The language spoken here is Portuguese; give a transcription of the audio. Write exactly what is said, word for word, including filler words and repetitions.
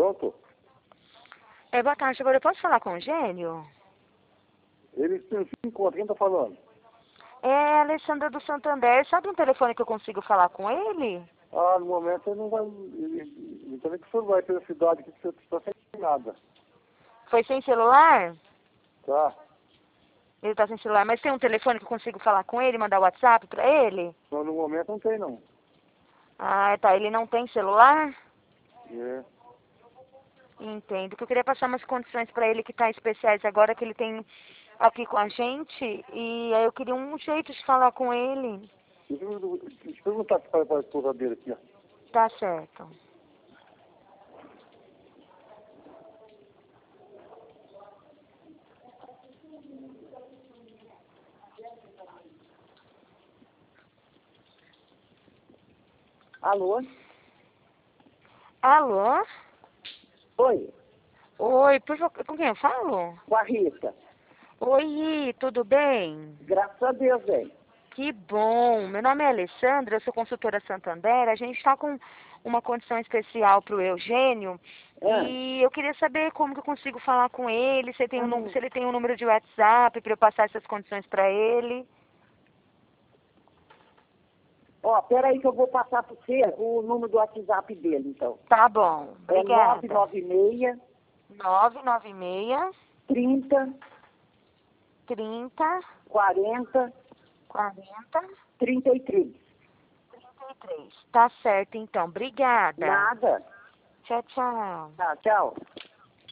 Pronto? É, boa tarde, agora eu posso falar com o Gênio? Ele tem cinco contas, quem tá falando? É a Alessandra do Santander. Sabe um telefone que eu consigo falar com ele? Ah, no momento ele não vai. Ele, ele também que o senhor vai pela cidade aqui que você está sem nada. Foi sem celular? Tá? Ele tá sem celular, mas tem um telefone que eu consigo falar com ele, mandar WhatsApp pra ele? Então no momento não tem não. Ah, tá. Ele não tem celular? É. Entendo. Que eu queria passar umas condições pra ele que tá especiais agora que ele tem aqui com a gente. E aí eu queria um jeito de falar com ele. Deixa eu deixa eu perguntar para a esposa dele aqui, ó. Tá certo. Alô? Alô? Oi, Oi, por favor, com quem eu falo? com a Rita. Oi, tudo bem? Graças a Deus, velho. Que bom. Meu nome é Alessandra, eu sou consultora Santander. A gente está com uma condição especial para o Eugênio Ah, e eu queria saber como que eu consigo falar com ele, se, tem um, nu- ah. se ele tem um número de WhatsApp para eu passar essas condições para ele. Ó, peraí que eu vou passar para você o número do WhatsApp dele, então. Tá bom, É nove obrigada. nove seis, nove nove seis, trinta, trinta, quarenta, quarenta, trinta e três. trinta e três. Tá certo, então. Obrigada. Nada. Tchau, tchau. Tá, tchau.